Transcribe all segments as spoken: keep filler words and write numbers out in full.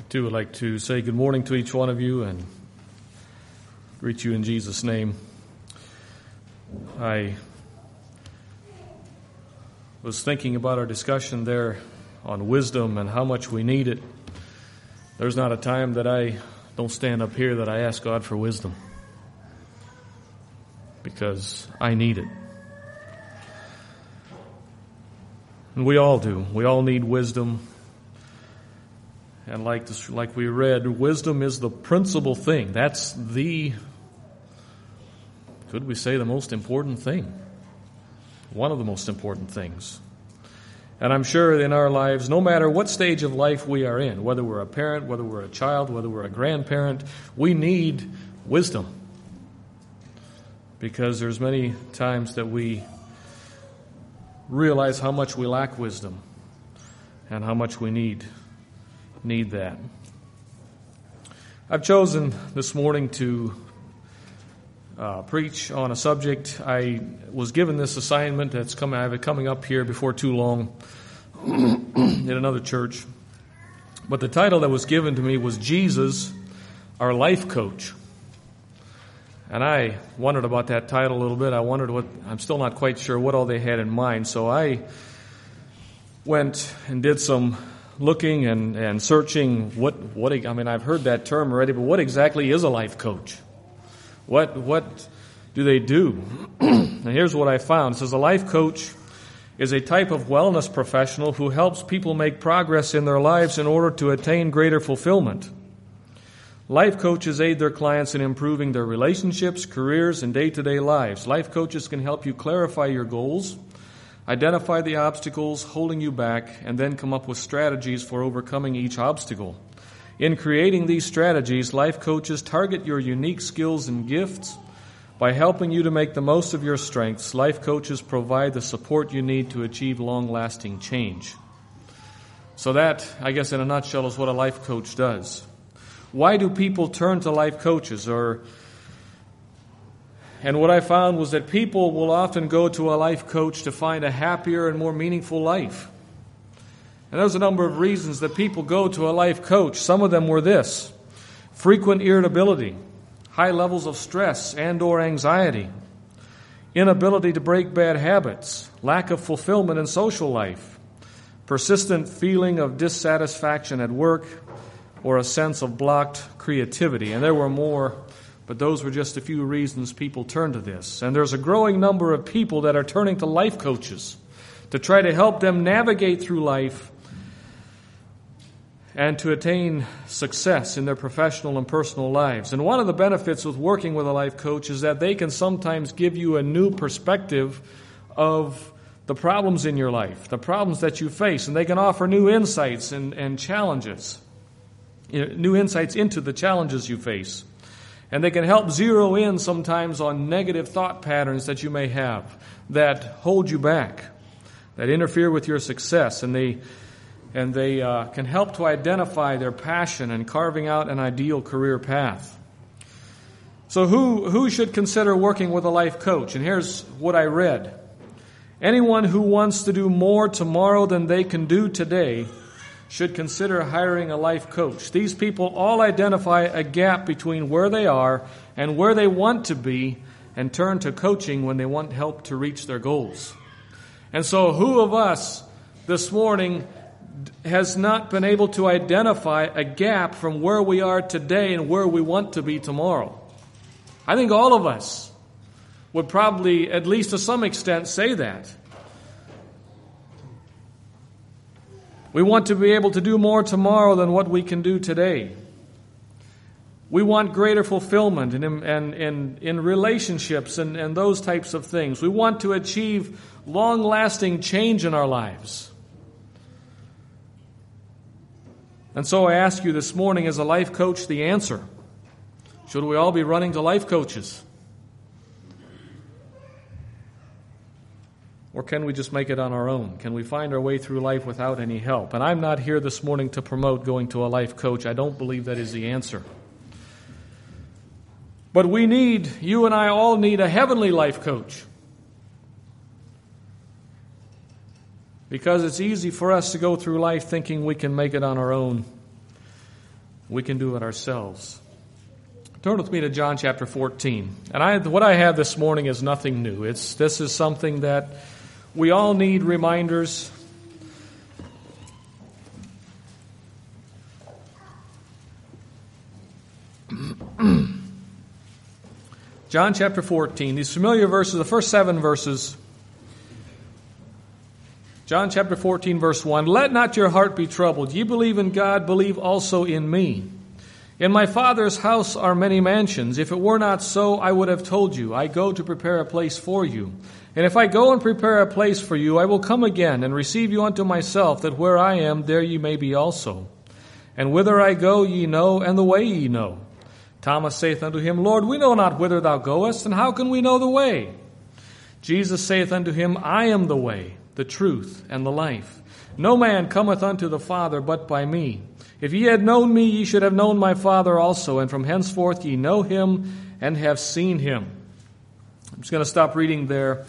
too would like to say good morning to each one of you and greet you in Jesus' name. I was thinking about our discussion there on wisdom and how much we need it. There's not a time that I don't stand up here that I ask God for wisdom, because I need it. And we all do. We all need wisdom. And like this, like we read, wisdom is the principal thing. That's the, could we say, the most important thing? One of the most important things. And I'm sure in our lives, no matter what stage of life we are in, whether we're a parent, whether we're a child, whether we're a grandparent, we need wisdom. Because there's many times that we realize how much we lack wisdom and how much we need need that. I've chosen this morning to uh, preach on a subject. I was given this assignment that's coming, I have it coming up here before too long in another church. But the title that was given to me was Jesus, Our Life Coach. And I wondered about that title a little bit. I wondered what, I'm still not quite sure what all they had in mind. So I went and did some looking and, and searching what, what, I mean, I've heard that term already, but what exactly is a life coach? What, what do they do? And here's what I found. It says a life coach is a type of wellness professional who helps people make progress in their lives in order to attain greater fulfillment. Life coaches aid their clients in improving their relationships, careers, and day-to-day lives. Life coaches can help you clarify your goals, identify the obstacles holding you back, and then come up with strategies for overcoming each obstacle. In creating these strategies, life coaches target your unique skills and gifts. By helping you to make the most of your strengths, life coaches provide the support you need to achieve long-lasting change. So that, I guess in a nutshell, is what a life coach does. Why do people turn to life coaches? Or, and what I found was that people will often go to a life coach to find a happier and more meaningful life. And there's a number of reasons that people go to a life coach. Some of them were this: frequent irritability, high levels of stress and or anxiety, inability to break bad habits, lack of fulfillment in social life, persistent feeling of dissatisfaction at work, or a sense of blocked creativity. And there were more, but those were just a few reasons people turn to this. And there's a growing number of people that are turning to life coaches to try to help them navigate through life and to attain success in their professional and personal lives. And one of the benefits with working with a life coach is that they can sometimes give you a new perspective of the problems in your life, the problems that you face, and they can offer new insights and, and challenges, you know, new insights into the challenges you face. And they can help zero in sometimes on negative thought patterns that you may have that hold you back, that interfere with your success, and they and they uh, can help to identify their passion and carving out an ideal career path. So who who should consider working with a life coach? And here's what I read. Anyone who wants to do more tomorrow than they can do today should consider hiring a life coach. These people all identify a gap between where they are and where they want to be and turn to coaching when they want help to reach their goals. And so who of us this morning has not been able to identify a gap from where we are today and where we want to be tomorrow? I think all of us would probably, at least to some extent, say that. We want to be able to do more tomorrow than what we can do today. We want greater fulfillment in, in, in, in relationships and, and those types of things. We want to achieve long-lasting change in our lives. And so I ask you this morning, is a life coach the answer? Should we all be running to life coaches? Or can we just make it on our own? Can we find our way through life without any help? And I'm not here this morning to promote going to a life coach. I don't believe that is the answer. But we need, you and I all need a heavenly life coach. Because it's easy for us to go through life thinking we can make it on our own. We can do it ourselves. Turn with me to John chapter fourteen. And I, what I have this morning is nothing new. It's this is something that we all need reminders. John chapter fourteen, these familiar verses, the first seven verses. John chapter fourteen, verse one. Let not your heart be troubled. Ye believe in God, believe also in me. In my Father's house are many mansions. If it were not so, I would have told you. I go to prepare a place for you. And if I go and prepare a place for you, I will come again and receive you unto myself, that where I am, there ye may be also. And whither I go ye know, and the way ye know. Thomas saith unto him, Lord, we know not whither thou goest, and how can we know the way? Jesus saith unto him, I am the way, the truth, and the life. No man cometh unto the Father but by me. If ye had known me, ye should have known my Father also, and from henceforth ye know him and have seen him. I'm just going to stop reading there.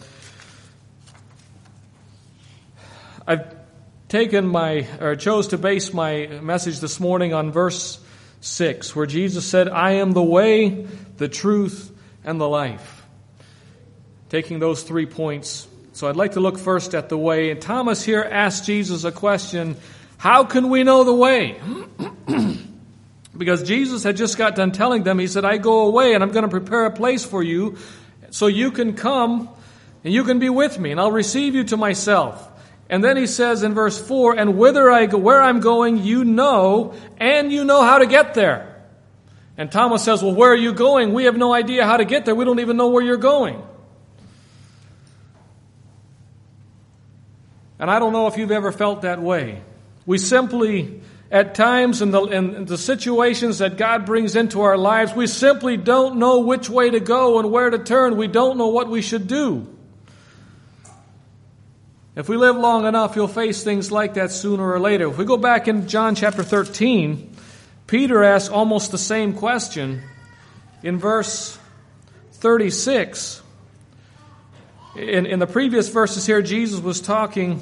I've taken my, or chose to base my message this morning on verse six, where Jesus said, I am the way, the truth, and the life. Taking those three points. So I'd like to look first at the way. And Thomas here asked Jesus a question, how can we know the way? Because Jesus had just got done telling them, he said, I go away and I'm going to prepare a place for you so you can come and you can be with me and I'll receive you to myself. And then he says in verse four, and whither I go, where I'm going, you know, and you know how to get there. And Thomas says, well, where are you going? We have no idea how to get there. We don't even know where you're going. And I don't know if you've ever felt that way. We simply, at times in the, in the situations that God brings into our lives, we simply don't know which way to go and where to turn. We don't know what we should do. If we live long enough, you'll face things like that sooner or later. If we go back in John chapter thirteen, Peter asks almost the same question in verse thirty-six. In, in the previous verses here, Jesus was talking.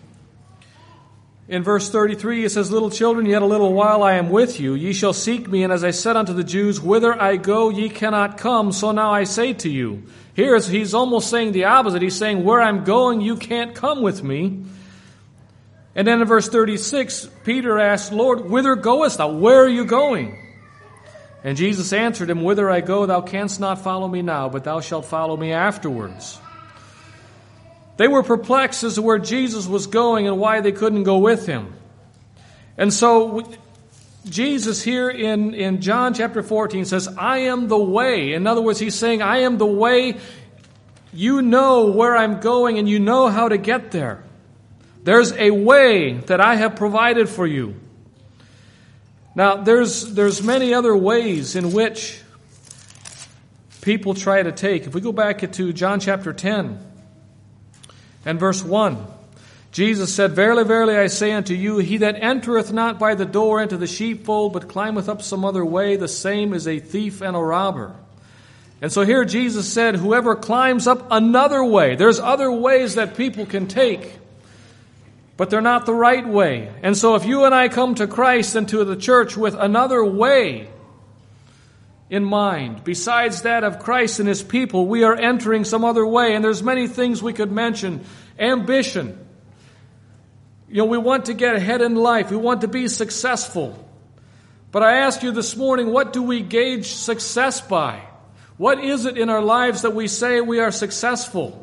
In verse thirty-three, it says, Little children, yet a little while I am with you. Ye shall seek me, and as I said unto the Jews, whither I go, ye cannot come. So now I say to you. Here he's almost saying the opposite. He's saying, where I'm going, you can't come with me. And then in verse thirty-six, Peter asked, Lord, whither goest thou? Where are you going? And Jesus answered him, Whither I go, thou canst not follow me now, but thou shalt follow me afterwards. They were perplexed as to where Jesus was going and why they couldn't go with him. And so Jesus here in, in John chapter fourteen says, I am the way. In other words, he's saying, I am the way. You know where I'm going and you know how to get there. There's a way that I have provided for you. Now, there's, there's many other ways in which people try to take. If we go back to John chapter ten and verse one, Jesus said, Verily, verily, I say unto you, he that entereth not by the door into the sheepfold, but climbeth up some other way, the same is a thief and a robber. And so here Jesus said, whoever climbs up another way, there's other ways that people can take, but they're not the right way. And so if you and I come to Christ and to the church with another way in mind, besides that of Christ and his people, we are entering some other way. And there's many things we could mention. Ambition. You know, we want to get ahead in life. We want to be successful. But I ask you this morning, what do we gauge success by? What is it in our lives that we say we are successful?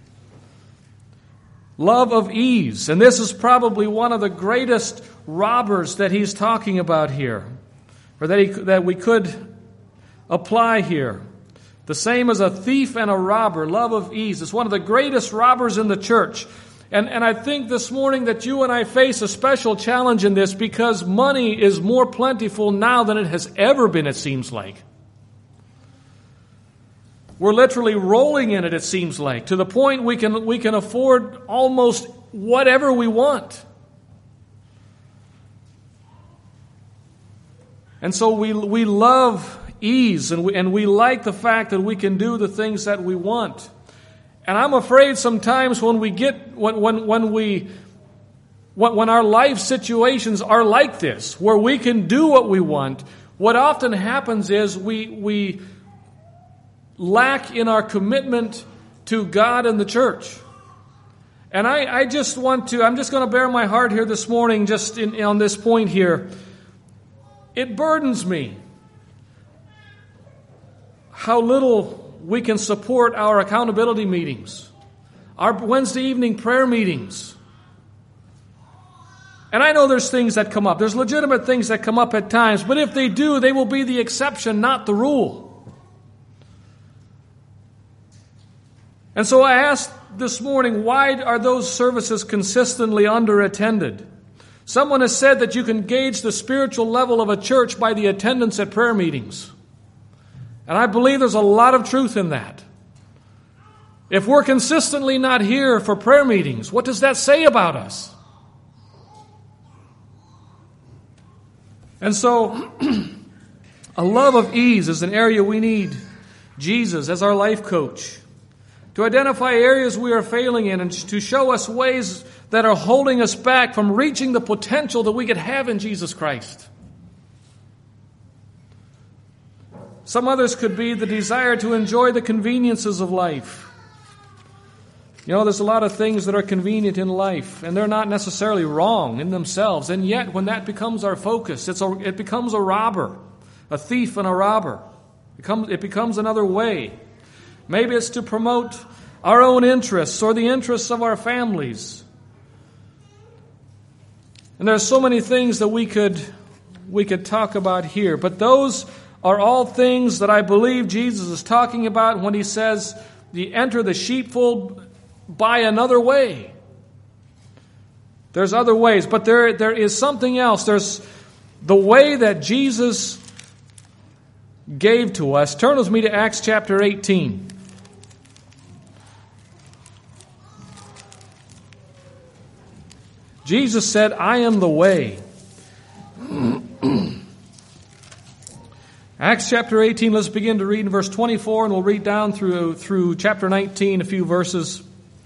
Love of ease. And this is probably one of the greatest robbers that he's talking about here, or that he, that we could apply here. The same as a thief and a robber, love of ease. It's one of the greatest robbers in the church. And, and I think this morning that you and I face a special challenge in this because money is more plentiful now than it has ever been, it seems like. We're literally rolling in it, it seems like, to the point we can we can afford almost whatever we want. And so we we love ease, and we, and we like the fact that we can do the things that we want. And I'm afraid sometimes when we get when when when we when our life situations are like this, where we can do what we want, what often happens is we we lack in our commitment to God and the church. And I, I just want to, I'm just going to bare my heart here this morning, just in, on this point here. It burdens me how little we can support our accountability meetings, our Wednesday evening prayer meetings. And I know there's things that come up. There's legitimate things that come up at times, but if they do, they will be the exception, not the rule. And so I asked this morning, why are those services consistently underattended? Someone has said that you can gauge the spiritual level of a church by the attendance at prayer meetings. And I believe there's a lot of truth in that. If we're consistently not here for prayer meetings, what does that say about us? And so, a love of ease is an area we need Jesus as our life coach to identify areas we are failing in and to show us ways that are holding us back from reaching the potential that we could have in Jesus Christ. Some others could be the desire to enjoy the conveniences of life. You know, there's a lot of things that are convenient in life, and they're not necessarily wrong in themselves. And yet, when that becomes our focus, it's a, it becomes a robber, a thief and a robber. It becomes, it becomes another way. Maybe it's to promote our own interests or the interests of our families. And there's so many things that we could we could talk about here. But those are all things that I believe Jesus is talking about when he says, you enter the sheepfold by another way. There's other ways, but there there is something else. There's the way that Jesus gave to us. Turn with me to Acts chapter eighteen. Jesus said, I am the way. Acts chapter eighteen, let's begin to read in verse twenty-four, and we'll read down through, through chapter nineteen, a few verses.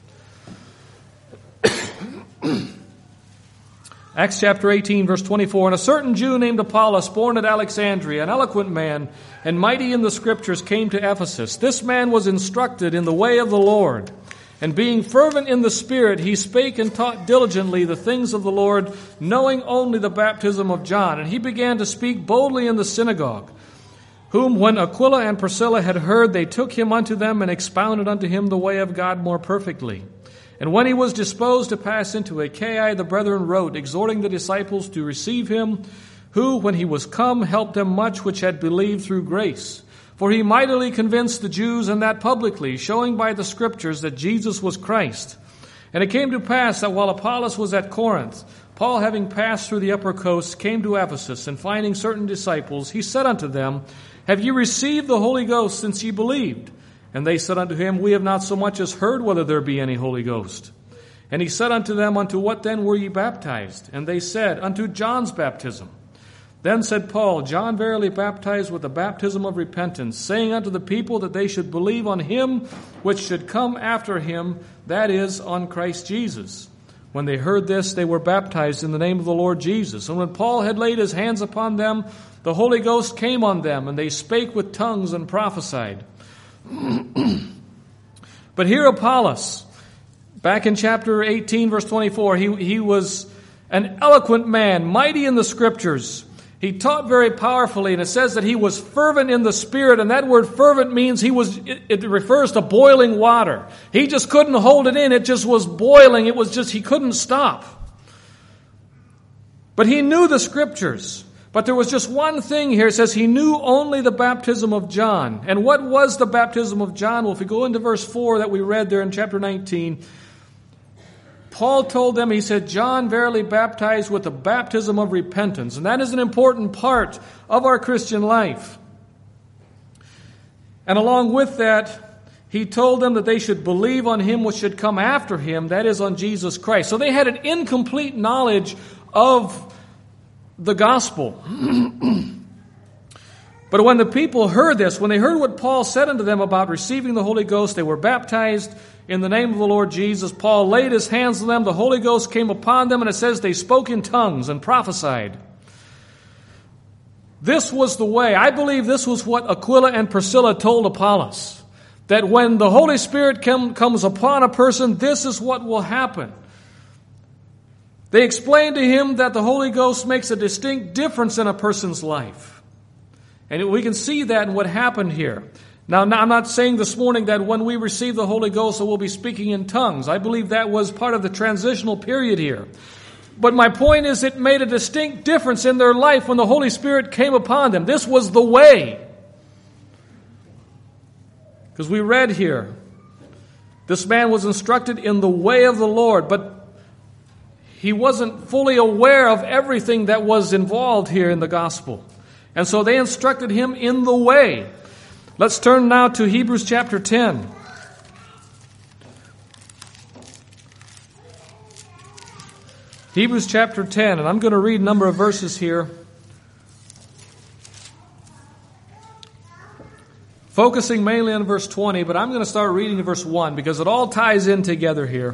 Acts chapter eighteen, verse twenty-four, and a certain Jew named Apollos, born at Alexandria, an eloquent man, and mighty in the Scriptures, came to Ephesus. This man was instructed in the way of the Lord, and being fervent in the Spirit, he spake and taught diligently the things of the Lord, knowing only the baptism of John. And he began to speak boldly in the synagogue, whom when Aquila and Priscilla had heard, they took him unto them and expounded unto him the way of God more perfectly. And when he was disposed to pass into Achaia, the brethren wrote, exhorting the disciples to receive him, who, when he was come, helped them much which had believed through grace. For he mightily convinced the Jews, and that publicly, showing by the Scriptures that Jesus was Christ. And it came to pass that while Apollos was at Corinth, Paul, having passed through the upper coast, came to Ephesus, and finding certain disciples, he said unto them, Have ye received the Holy Ghost since ye believed? And they said unto him, We have not so much as heard whether there be any Holy Ghost. And he said unto them, Unto what then were ye baptized? And they said, Unto John's baptism. Then said Paul, John verily baptized with the baptism of repentance, saying unto the people that they should believe on him which should come after him, that is, on Christ Jesus. When they heard this, they were baptized in the name of the Lord Jesus. And when Paul had laid his hands upon them, the Holy Ghost came on them, and they spake with tongues and prophesied. But here Apollos, back in chapter eighteen, verse twenty-four, he, he was an eloquent man, mighty in the Scriptures. He taught very powerfully, and it says that he was fervent in the Spirit, and that word fervent means he was, it, it refers to boiling water. He just couldn't hold it in. It just was boiling. It was just, he couldn't stop. But he knew the Scriptures. But there was just one thing here. It says he knew only the baptism of John. And what was the baptism of John? Well, if we go into verse four that we read there in chapter nineteen, Paul told them, he said, John verily baptized with the baptism of repentance. And that is an important part of our Christian life. And along with that, he told them that they should believe on him which should come after him, that is, on Jesus Christ. So they had an incomplete knowledge of the gospel. But when the people heard this, when they heard what Paul said unto them about receiving the Holy Ghost, they were baptized in the name of the Lord Jesus. Paul laid his hands on them. The Holy Ghost came upon them, and it says they spoke in tongues and prophesied. This was the way. I believe this was what Aquila and Priscilla told Apollos, that when the Holy Spirit come, comes upon a person, this is what will happen. They explained to him that the Holy Ghost makes a distinct difference in a person's life. And we can see that in what happened here. Now, I'm not saying this morning that when we receive the Holy Ghost that we'll be speaking in tongues. I believe that was part of the transitional period here. But my point is it made a distinct difference in their life when the Holy Spirit came upon them. This was the way. Because we read here, this man was instructed in the way of the Lord, but he wasn't fully aware of everything that was involved here in the gospel. And so they instructed him in the way. Let's turn now to Hebrews chapter ten. Hebrews chapter ten, and I'm going to read a number of verses here, focusing mainly on verse twenty, but I'm going to start reading in verse one because it all ties in together here.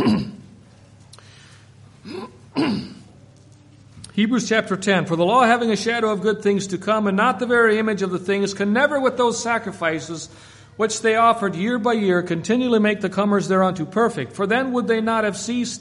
Hebrews chapter ten, for the law having a shadow of good things to come, and not the very image of the things, can never with those sacrifices which they offered year by year continually make the comers thereunto perfect. For then would they not have ceased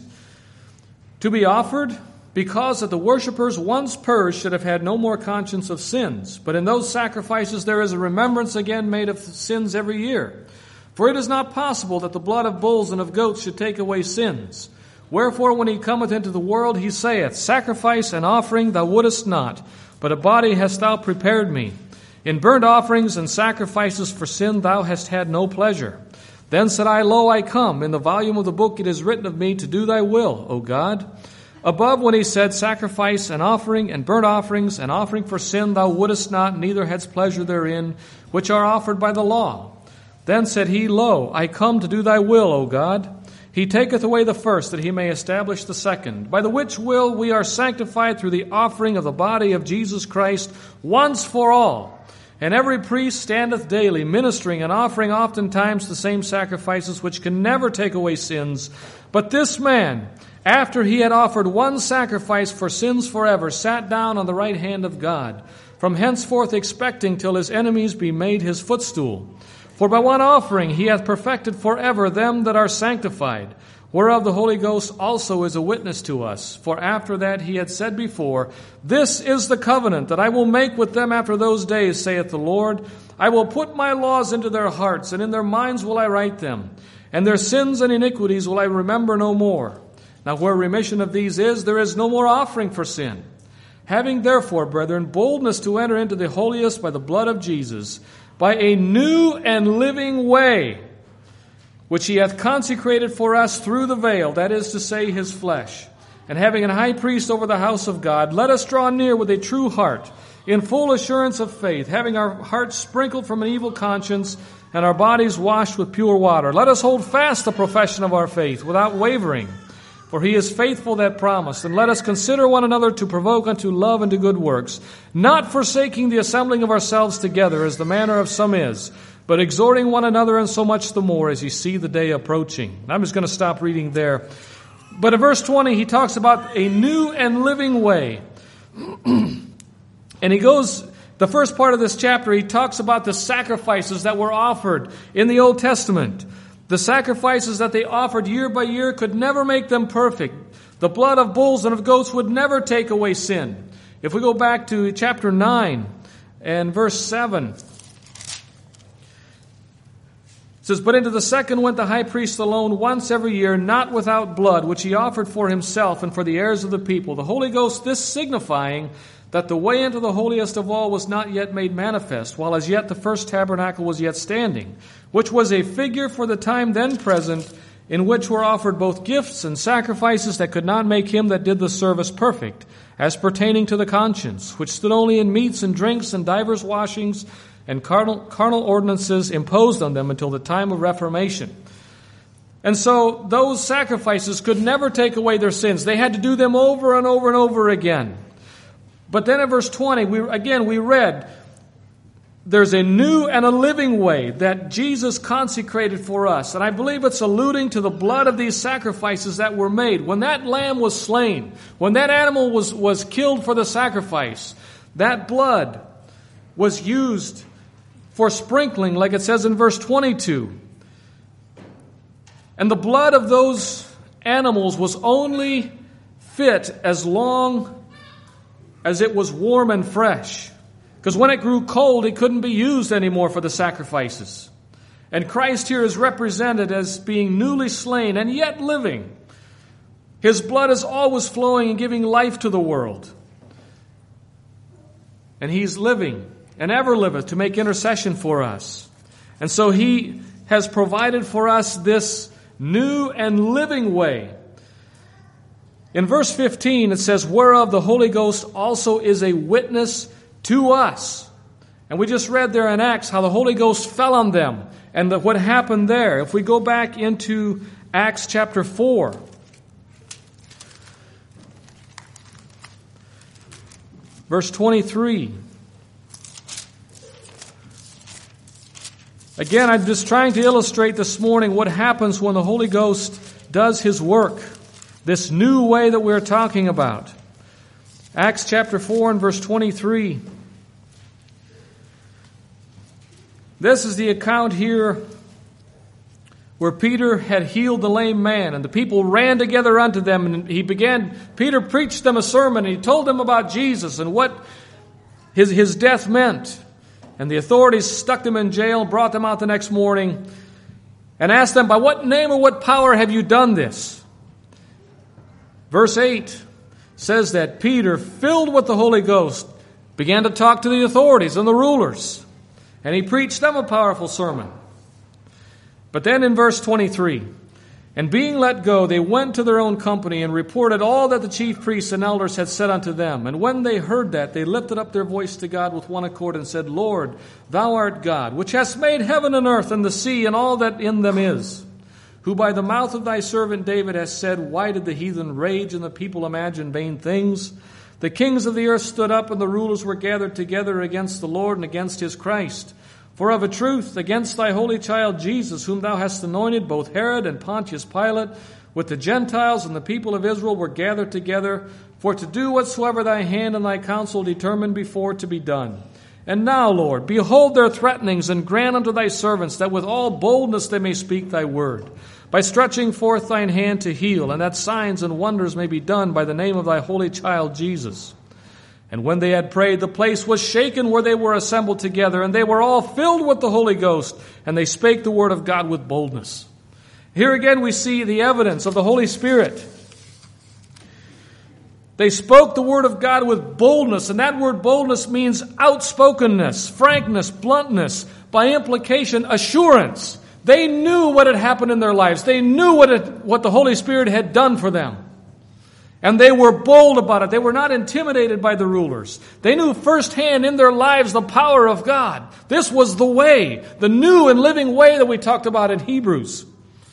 to be offered, because that the worshippers once purged should have had no more conscience of sins. But in those sacrifices there is a remembrance again made of sins every year. For it is not possible that the blood of bulls and of goats should take away sins. Wherefore, when he cometh into the world, he saith, Sacrifice and offering thou wouldest not, but a body hast thou prepared me. In burnt offerings and sacrifices for sin thou hast had no pleasure. Then said I, Lo, I come. In the volume of the book it is written of me to do thy will, O God. Above, when he said, Sacrifice and offering and burnt offerings and offering for sin thou wouldest not, neither hadst pleasure therein, which are offered by the law. Then said he, Lo, I come to do thy will, O God. He taketh away the first, that he may establish the second, by the which will we are sanctified through the offering of the body of Jesus Christ once for all. And every priest standeth daily, ministering and offering oftentimes the same sacrifices, which can never take away sins. But this man, after he had offered one sacrifice for sins forever, sat down on the right hand of God, from henceforth expecting till his enemies be made his footstool. For by one offering he hath perfected forever them that are sanctified, whereof the Holy Ghost also is a witness to us. For after that he had said before, This is the covenant that I will make with them after those days, saith the Lord. I will put my laws into their hearts, and in their minds will I write them. And their sins and iniquities will I remember no more. Now where remission of these is, there is no more offering for sin. Having therefore, brethren, boldness to enter into the holiest by the blood of Jesus, by a new and living way, which he hath consecrated for us through the veil, that is to say, his flesh. And having an high priest over the house of God, let us draw near with a true heart, in full assurance of faith, having our hearts sprinkled from an evil conscience, and our bodies washed with pure water. Let us hold fast the profession of our faith, without wavering. For he is faithful that promised. And let us consider one another to provoke unto love and to good works, not forsaking the assembling of ourselves together, as the manner of some is, but exhorting one another, and so much the more as ye see the day approaching. I'm just going to stop reading there. But in verse twenty, he talks about a new and living way. And he goes, the first part of this chapter, he talks about the sacrifices that were offered in the Old Testament. The sacrifices that they offered year by year could never make them perfect. The blood of bulls and of goats would never take away sin. If we go back to chapter nine and verse seven, it says, But into the second went the high priest alone once every year, not without blood, which he offered for himself and for the heirs of the people. The Holy Ghost, this signifying that the way into the holiest of all was not yet made manifest, while as yet the first tabernacle was yet standing, which was a figure for the time then present, in which were offered both gifts and sacrifices that could not make him that did the service perfect, as pertaining to the conscience, which stood only in meats and drinks and divers washings and carnal, carnal ordinances imposed on them until the time of Reformation. And so those sacrifices could never take away their sins. They had to do them over and over and over again. But then in verse twenty, we again we read, there's a new and a living way that Jesus consecrated for us. And I believe it's alluding to the blood of these sacrifices that were made. When that lamb was slain, when that animal was, was killed for the sacrifice, that blood was used for sprinkling, like it says in verse twenty-two. And the blood of those animals was only fit as long as it was warm and fresh. Because when it grew cold, it couldn't be used anymore for the sacrifices. And Christ here is represented as being newly slain and yet living. His blood is always flowing and giving life to the world. And He's living and ever liveth to make intercession for us. And so He has provided for us this new and living way. In verse fifteen, it says, whereof the Holy Ghost also is a witness to us. And we just read there in Acts how the Holy Ghost fell on them and the, what happened there. If we go back into Acts chapter four, verse twenty-three. Again, I'm just trying to illustrate this morning what happens when the Holy Ghost does His work. This new way that we're talking about. Acts chapter four and verse twenty-three. This is the account here where Peter had healed the lame man, and the people ran together unto them, and he began, Peter preached them a sermon, and he told them about Jesus and what his, his death meant. And the authorities stuck them in jail, brought them out the next morning, and asked them, by what name or what power have you done this? Verse eight says that Peter, filled with the Holy Ghost, began to talk to the authorities and the rulers. And he preached them a powerful sermon. But then in verse twenty-three, and being let go, they went to their own company and reported all that the chief priests and elders had said unto them. And when they heard that, they lifted up their voice to God with one accord and said, Lord, Thou art God, which hast made heaven and earth and the sea and all that in them is, who by the mouth of Thy servant David has said, why did the heathen rage and the people imagine vain things? The kings of the earth stood up, and the rulers were gathered together against the Lord and against His Christ. For of a truth, against Thy holy child Jesus, whom Thou hast anointed, both Herod and Pontius Pilate, with the Gentiles and the people of Israel, were gathered together, for to do whatsoever Thy hand and Thy counsel determined before to be done. And now, Lord, behold their threatenings, and grant unto Thy servants that with all boldness they may speak Thy word, by stretching forth Thine hand to heal, and that signs and wonders may be done by the name of Thy holy child Jesus. And when they had prayed, the place was shaken where they were assembled together, and they were all filled with the Holy Ghost, and they spake the word of God with boldness. Here again we see the evidence of the Holy Spirit. They spoke the word of God with boldness, and that word boldness means outspokenness, frankness, bluntness, by implication, assurance. They knew what had happened in their lives. They knew what it, what the Holy Spirit had done for them. And they were bold about it. They were not intimidated by the rulers. They knew firsthand in their lives the power of God. This was the way, the new and living way that we talked about in Hebrews.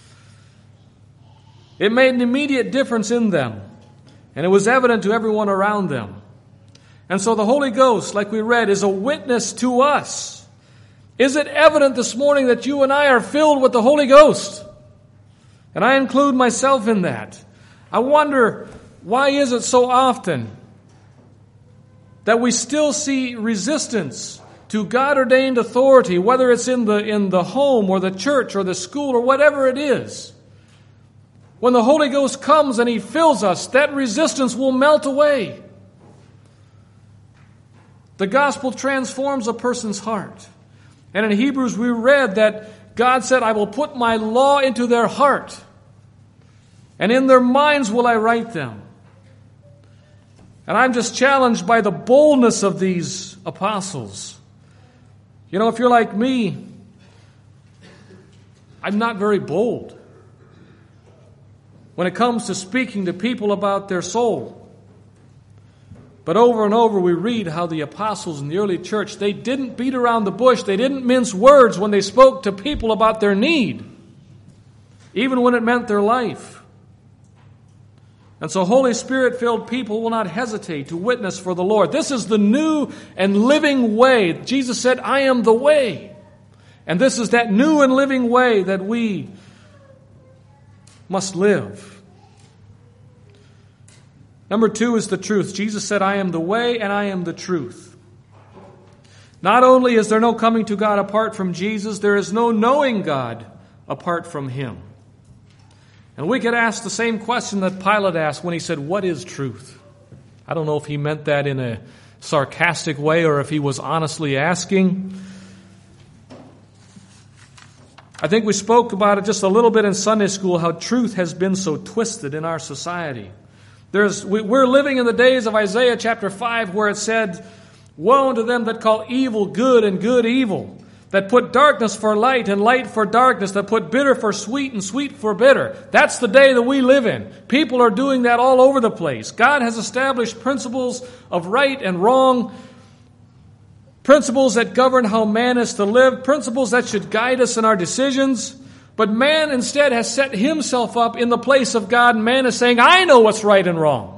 It made an immediate difference in them. And it was evident to everyone around them. And so the Holy Ghost, like we read, is a witness to us. Is it evident this morning that you and I are filled with the Holy Ghost? And I include myself in that. I wonder, why is it so often that we still see resistance to God-ordained authority, whether it's in the, in the home or the church or the school or whatever it is? When the Holy Ghost comes and He fills us, that resistance will melt away. The gospel transforms a person's heart. And in Hebrews we read that God said, I will put my law into their heart, and in their minds will I write them. And I'm just challenged by the boldness of these apostles. You know, if you're like me, I'm not very bold when it comes to speaking to people about their soul. But over and over we read how the apostles in the early church, they didn't beat around the bush. They didn't mince words when they spoke to people about their need, even when it meant their life. And so Holy Spirit-filled people will not hesitate to witness for the Lord. This is the new and living way. Jesus said, I am the way. And this is that new and living way that we must live. Number two is the truth. Jesus said, I am the way and I am the truth. Not only is there no coming to God apart from Jesus, there is no knowing God apart from Him. And we could ask the same question that Pilate asked when he said, what is truth? I don't know if he meant that in a sarcastic way or if he was honestly asking. I think we spoke about it just a little bit in Sunday school, how truth has been so twisted in our society. There's, we're living in the days of Isaiah chapter five where it said, woe unto them that call evil good and good evil, that put darkness for light and light for darkness, that put bitter for sweet and sweet for bitter. That's the day that we live in. People are doing that all over the place. God has established principles of right and wrong, principles that govern how man is to live, principles that should guide us in our decisions. But man instead has set himself up in the place of God, and man is saying, I know what's right and wrong.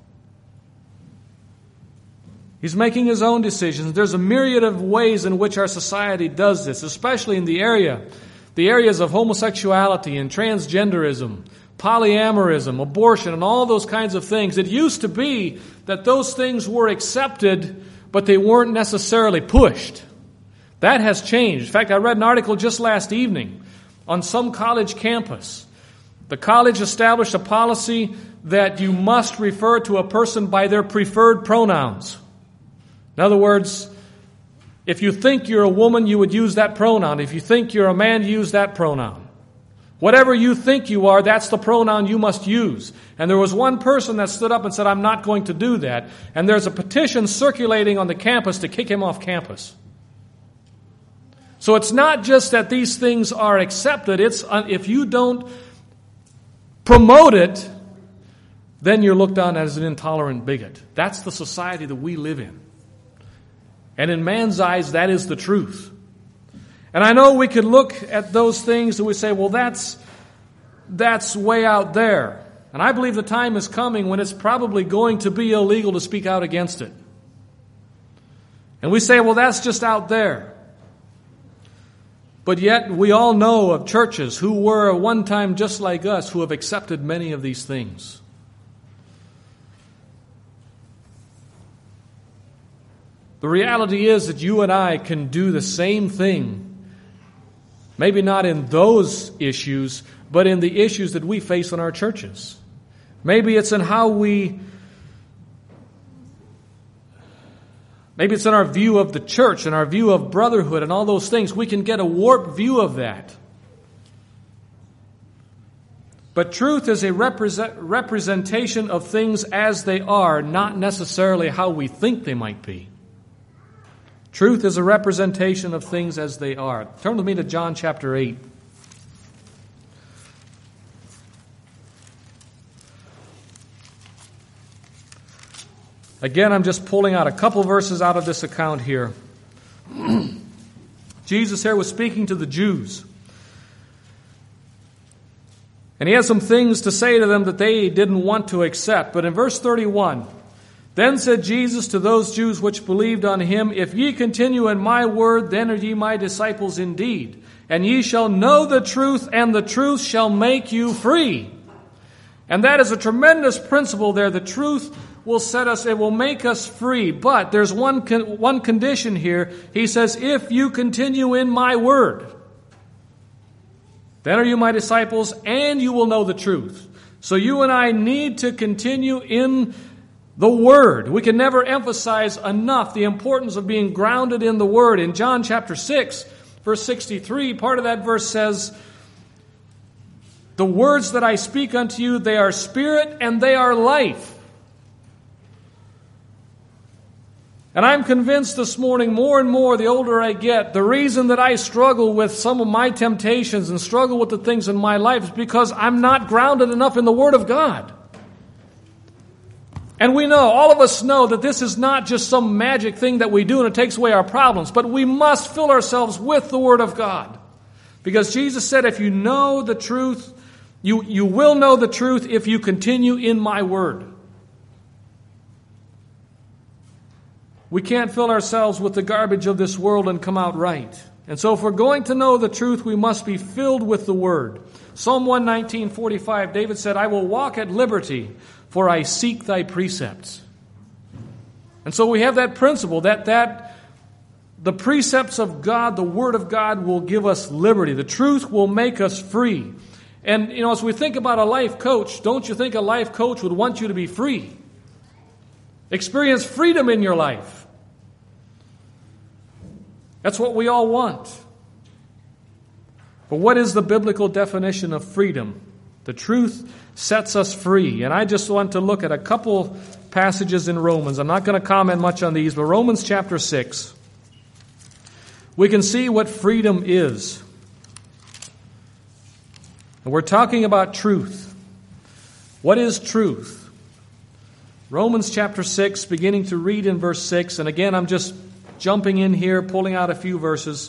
He's making his own decisions. There's a myriad of ways in which our society does this, especially in the area, the areas of homosexuality and transgenderism, polyamorism, abortion, and all those kinds of things. It used to be that those things were accepted, but they weren't necessarily pushed. That has changed. In fact, I read an article just last evening on some college campus. The college established a policy that you must refer to a person by their preferred pronouns. In other words, if you think you're a woman, you would use that pronoun. If you think you're a man, you use that pronoun. Whatever you think you are, that's the pronoun you must use. And there was one person that stood up and said, I'm not going to do that. And there's a petition circulating on the campus to kick him off campus. So it's not just that these things are accepted. It's uh, if you don't promote it, then you're looked on as an intolerant bigot. That's the society that we live in. And in man's eyes, that is the truth. And I know we could look at those things and we say, well, that's, that's way out there. And I believe the time is coming when it's probably going to be illegal to speak out against it. And we say, well, that's just out there. But yet we all know of churches who were at one time just like us who have accepted many of these things. The reality is that you and I can do the same thing, maybe not in those issues, but in the issues that we face in our churches. Maybe it's in how we, maybe it's in our view of the church and our view of brotherhood and all those things. We can get a warped view of that. But truth is a represent, representation of things as they are, not necessarily how we think they might be. Truth is a representation of things as they are. Turn with me to John chapter eight. Again, I'm just pulling out a couple verses out of this account here. Jesus here was speaking to the Jews. And he had some things to say to them that they didn't want to accept. But in verse thirty-one, then said Jesus to those Jews which believed on him, if ye continue in my word, then are ye my disciples indeed. And ye shall know the truth, and the truth shall make you free. And that is a tremendous principle there. The truth will set us, it will make us free. But there's one con- one condition here. He says, if you continue in my word, then are you my disciples, and you will know the truth. So you and I need to continue in the Word. We can never emphasize enough the importance of being grounded in the Word. In John chapter six, verse sixty-three, part of that verse says, the words that I speak unto you, they are spirit and they are life. And I'm convinced this morning, more and more, the older I get, the reason that I struggle with some of my temptations and struggle with the things in my life is because I'm not grounded enough in the Word of God. And we know, all of us know that this is not just some magic thing that we do and it takes away our problems, but we must fill ourselves with the Word of God. Because Jesus said, if you know the truth, You, you will know the truth if you continue in my word. We can't fill ourselves with the garbage of this world and come out right. And so if we're going to know the truth, we must be filled with the word. Psalm one nineteen forty-five, David said, I will walk at liberty, for I seek thy precepts. And so we have that principle that, that the precepts of God, the word of God, will give us liberty. The truth will make us free. And, you know, as we think about a life coach, don't you think a life coach would want you to be free? Experience freedom in your life. That's what we all want. But what is the biblical definition of freedom? The truth sets us free. And I just want to look at a couple passages in Romans. I'm not going to comment much on these, but Romans chapter six. We can see what freedom is. And we're talking about truth. What is truth? Romans chapter six, beginning to read in verse six. And again, I'm just jumping in here, pulling out a few verses.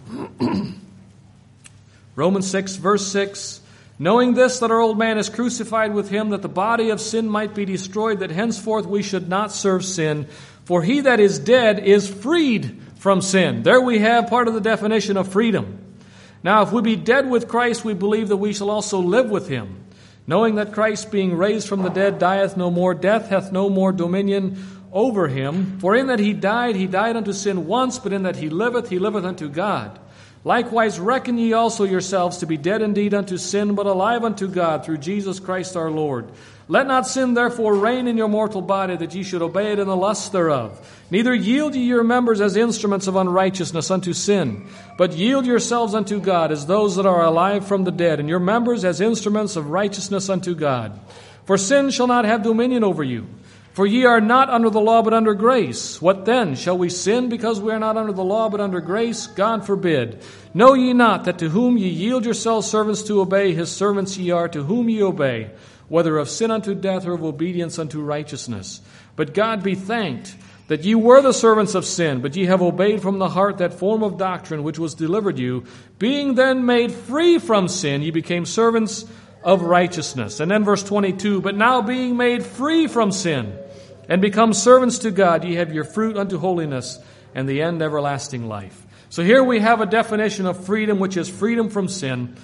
Romans six, verse six. Knowing this, that our old man is crucified with him, that the body of sin might be destroyed, that henceforth we should not serve sin. For he that is dead is freed from sin. There we have part of the definition of freedom. Now, if we be dead with Christ, we believe that we shall also live with him. Knowing that Christ, being raised from the dead, dieth no more, death hath no more dominion over him. For in that he died, he died unto sin once, but in that he liveth, he liveth unto God. Likewise reckon ye also yourselves to be dead indeed unto sin, but alive unto God through Jesus Christ our Lord. Let not sin therefore reign in your mortal body, that ye should obey it in the lusts thereof. Neither yield ye your members as instruments of unrighteousness unto sin, but yield yourselves unto God as those that are alive from the dead, and your members as instruments of righteousness unto God. For sin shall not have dominion over you. For ye are not under the law, but under grace. What then? Shall we sin because we are not under the law, but under grace? God forbid. Know ye not that to whom ye yield yourselves servants to obey, his servants ye are, to whom ye obey, whether of sin unto death or of obedience unto righteousness. But God be thanked that ye were the servants of sin, but ye have obeyed from the heart that form of doctrine which was delivered you. Being then made free from sin, ye became servants of righteousness. And then verse twenty-two, but now being made free from sin and become servants to God, ye have your fruit unto holiness and the end everlasting life. So here we have a definition of freedom, which is freedom from sin.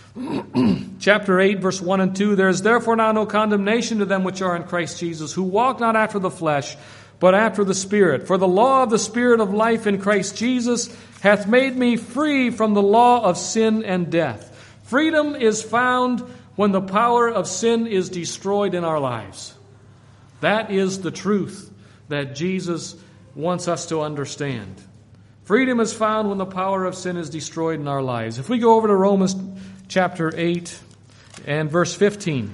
Chapter eight, verse one and two, there is therefore now no condemnation to them which are in Christ Jesus, who walk not after the flesh, but after the Spirit. For the law of the Spirit of life in Christ Jesus hath made me free from the law of sin and death. Freedom is found when the power of sin is destroyed in our lives. That is the truth that Jesus wants us to understand. Freedom is found when the power of sin is destroyed in our lives. If we go over to Romans chapter eight and verse fifteen,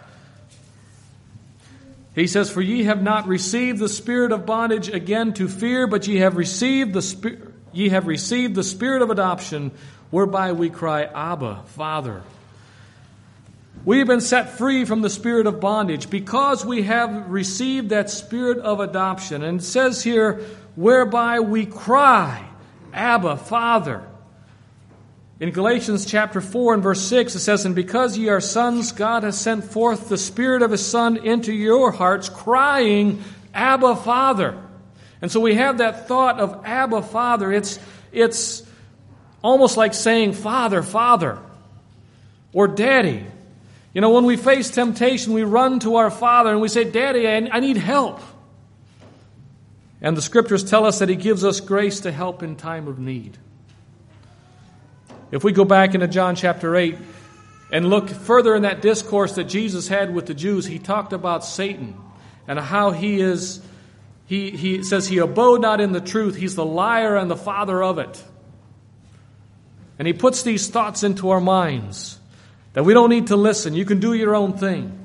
he says, for ye have not received the spirit of bondage again to fear, but ye have received the spirit, ye have received the spirit of adoption, whereby we cry, Abba, Father. We have been set free from the spirit of bondage because we have received that spirit of adoption. And it says here, whereby we cry, Abba, Father. In Galatians chapter four and verse six, it says, and because ye are sons, God has sent forth the Spirit of His Son into your hearts, crying, Abba, Father. And so we have that thought of Abba, Father. It's, it's almost like saying, Father, Father, or Daddy. You know, when we face temptation, we run to our Father and we say, Daddy, I, I need help. And the Scriptures tell us that He gives us grace to help in time of need. If we go back into John chapter eight and look further in that discourse that Jesus had with the Jews, He talked about Satan and how he is, he, he says he abode not in the truth. He's the liar and the father of it. And He puts these thoughts into our minds that we don't need to listen. You can do your own thing.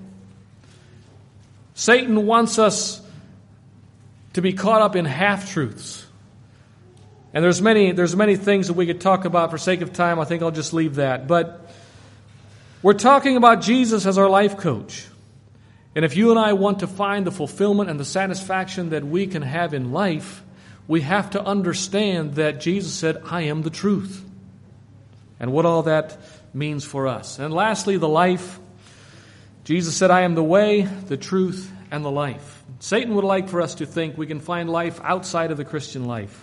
Satan wants us to be caught up in half-truths. And there's many, there's many things that we could talk about. For sake of time, I think I'll just leave that. But we're talking about Jesus as our life coach. And if you and I want to find the fulfillment and the satisfaction that we can have in life, we have to understand that Jesus said, I am the truth. And what all that means for us. And lastly, the life Jesus said, I am the way, the truth, and the life. Satan would like for us to think we can find life outside of the Christian life.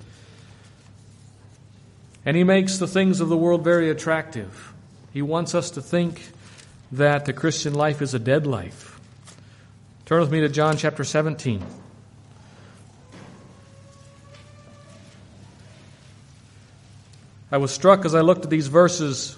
And he makes the things of the world very attractive. He wants us to think that the Christian life is a dead life. Turn with me to John chapter seventeen. I was struck as I looked at these verses.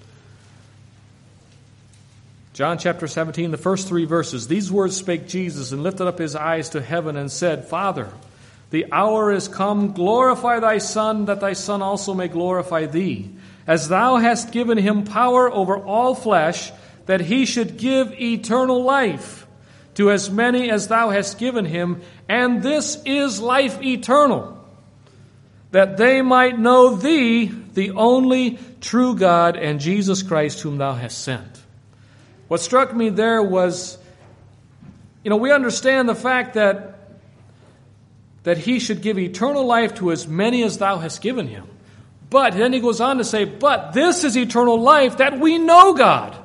John chapter seventeen, the first three verses. These words spake Jesus, and lifted up his eyes to heaven, and said, Father, the hour is come, glorify thy Son, that thy Son also may glorify thee, as thou hast given him power over all flesh, that he should give eternal life to as many as thou hast given him, and this is life eternal, that they might know thee, the only true God, and Jesus Christ, whom thou hast sent. What struck me there was, you know, we understand the fact that, that he should give eternal life to as many as thou hast given him. But then he goes on to say, but this is eternal life, that we know God.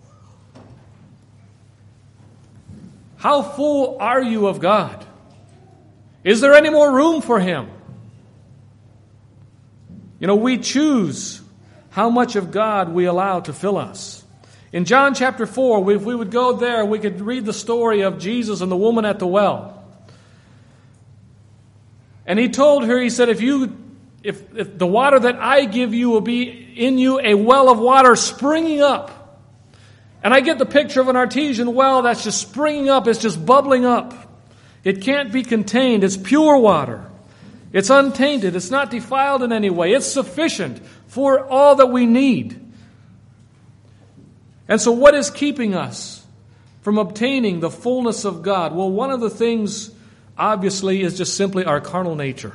How full are you of God? Is there any more room for him? You know, we choose how much of God we allow to fill us. In John chapter four, if we would go there, we could read the story of Jesus and the woman at the well. And he told her, he said, if you, if, if the water that I give you will be in you a well of water springing up. And I get the picture of an artesian well that's just springing up, it's just bubbling up. It can't be contained, it's pure water. It's untainted, it's not defiled in any way. It's sufficient for all that we need. And so what is keeping us from obtaining the fullness of God? Well, one of the things, obviously, is just simply our carnal nature.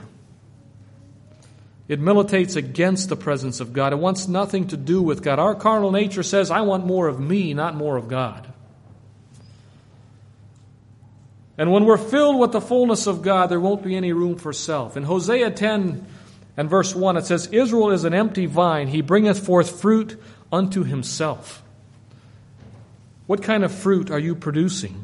It militates against the presence of God. It wants nothing to do with God. Our carnal nature says, I want more of me, not more of God. And when we're filled with the fullness of God, there won't be any room for self. In Hosea ten and verse one, it says, Israel is an empty vine. He bringeth forth fruit unto himself. What kind of fruit are you producing?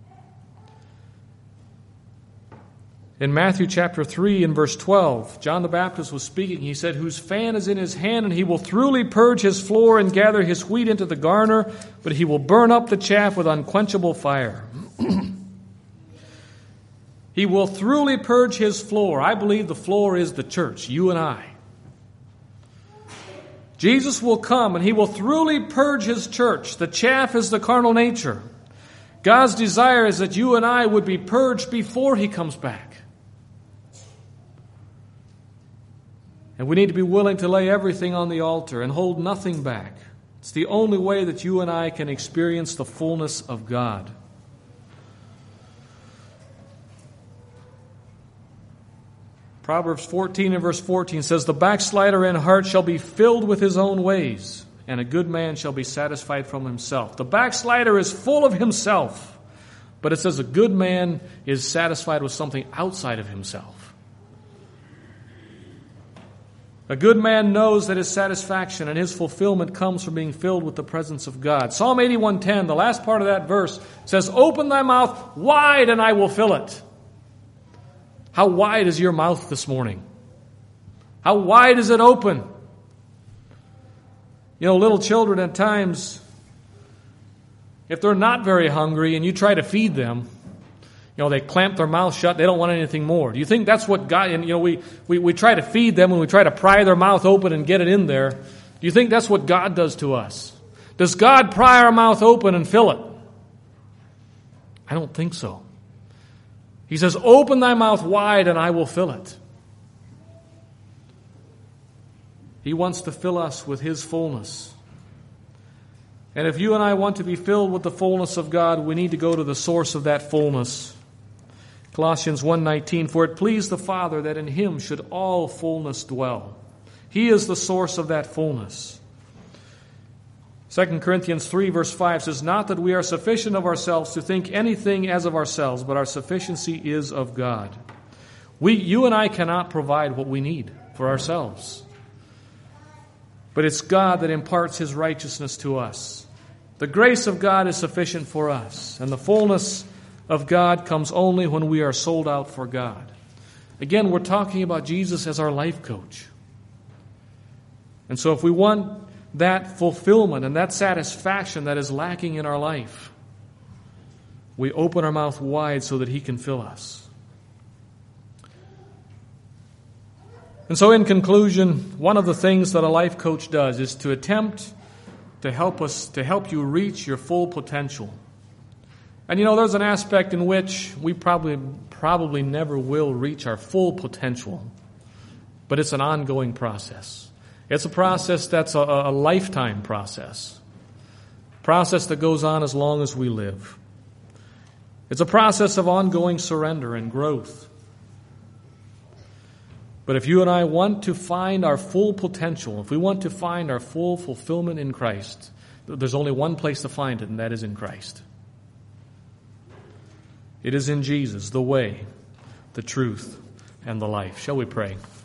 In Matthew chapter three and verse twelve, John the Baptist was speaking. He said, whose fan is in his hand, and he will thoroughly purge his floor and gather his wheat into the garner, but he will burn up the chaff with unquenchable fire. He will thoroughly purge his floor. I believe the floor is the church, you and I. Jesus will come and he will thoroughly purge his church. The chaff is the carnal nature. God's desire is that you and I would be purged before he comes back. And we need to be willing to lay everything on the altar and hold nothing back. It's the only way that you and I can experience the fullness of God. Proverbs fourteen and verse fourteen says, the backslider in heart shall be filled with his own ways, and a good man shall be satisfied from himself. The backslider is full of himself, but it says a good man is satisfied with something outside of himself. A good man knows that his satisfaction and his fulfillment comes from being filled with the presence of God. Psalm eighty-one ten, the last part of that verse, says, open thy mouth wide and I will fill it. How wide is your mouth this morning? How wide is it open? You know, little children at times, if they're not very hungry and you try to feed them, you know, they clamp their mouth shut, they don't want anything more. Do you think that's what God, and you know, we, we, we try to feed them and we try to pry their mouth open and get it in there. Do you think that's what God does to us? Does God pry our mouth open and fill it? I don't think so. He says, open thy mouth wide and I will fill it. He wants to fill us with his fullness. And if you and I want to be filled with the fullness of God, we need to go to the source of that fullness. Colossians one nineteen, for it pleased the Father that in him should all fullness dwell. He is the source of that fullness. Second Corinthians three verse five says, not that we are sufficient of ourselves to think anything as of ourselves, but our sufficiency is of God. We, you and I cannot provide what we need for ourselves. But it's God that imparts his righteousness to us. The grace of God is sufficient for us, and the fullness of God comes only when we are sold out for God. Again, we're talking about Jesus as our life coach. And so if we want that fulfillment and that satisfaction that is lacking in our life, we open our mouth wide so that He can fill us. And so in conclusion, one of the things that a life coach does is to attempt to help us, to help you reach your full potential. And you know, there's an aspect in which we probably, probably never will reach our full potential, but it's an ongoing process. It's a process that's a, a lifetime process, process that goes on as long as we live. It's a process of ongoing surrender and growth. But if you and I want to find our full potential, if we want to find our full fulfillment in Christ, there's only one place to find it, and that is in Christ. It is in Jesus, the way, the truth, and the life. Shall we pray?